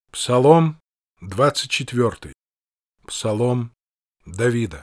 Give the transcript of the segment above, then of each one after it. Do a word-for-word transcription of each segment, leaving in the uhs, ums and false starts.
Псалом двадцать четвёртый. Псалом Давида.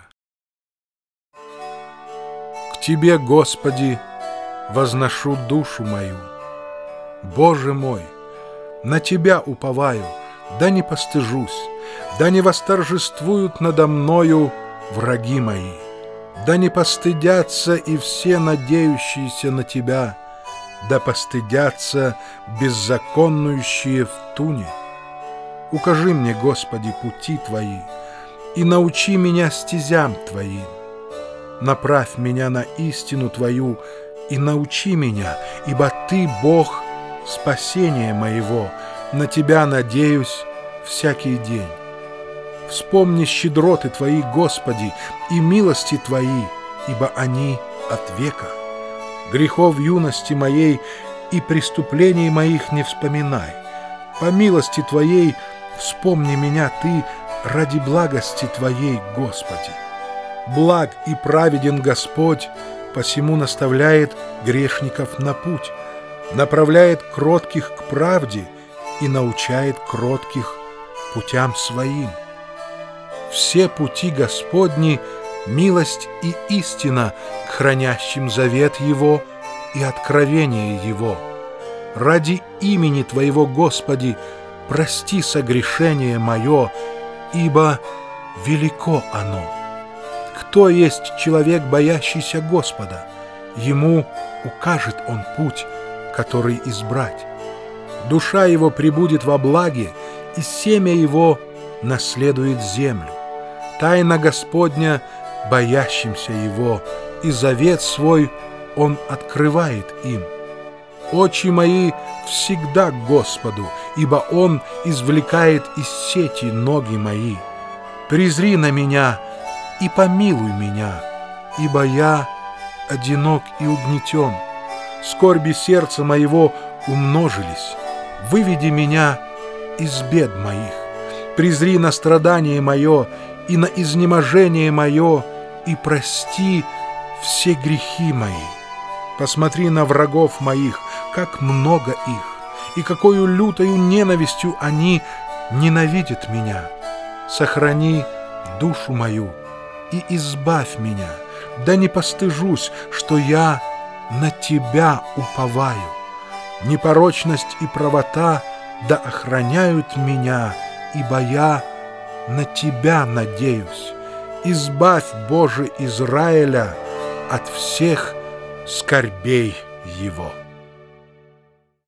К Тебе, Господи, возношу душу мою. Боже мой, на Тебя уповаю, да не постыжусь, да не восторжествуют надо мною враги мои, да не постыдятся и все надеющиеся на Тебя, да постыдятся беззаконнующие в туне. Укажи мне, Господи, пути Твои, и научи меня стезям Твоим. Направь меня на истину Твою и научи меня, ибо Ты, Бог, спасения моего, на Тебя надеюсь всякий день. Вспомни щедроты Твои, Господи, и милости Твои, ибо они от века. Грехов юности моей и преступлений моих не вспоминай. По милости Твоей вспомни меня Ты ради благости Твоей, Господи. Благ и праведен Господь, посему наставляет грешников на путь, направляет кротких к правде и научает кротких путям своим. Все пути Господни — милость и истина к хранящим завет Его и откровение Его. Ради имени Твоего, Господи, прости согрешение мое, ибо велико оно. Кто есть человек, боящийся Господа? Ему укажет Он путь, который избрать. Душа его пребудет во благе, и семя его наследует землю. Тайна Господня боящимся Его, и завет свой Он открывает им. Очи мои всегда к Господу, ибо Он извлекает из сети ноги мои. Презри на меня и помилуй меня, ибо я одинок и угнетен. Скорби сердца моего умножились. Выведи меня из бед моих. Презри на страдание мое и на изнеможение мое, и прости все грехи мои. Посмотри на врагов моих, как много их, и какою лютою ненавистью они ненавидят меня. Сохрани душу мою и избавь меня, да не постыжусь, что я на Тебя уповаю. Непорочность и правота да охраняют меня, ибо я на Тебя надеюсь. Избавь, Боже, Израиля от всех скорбей его.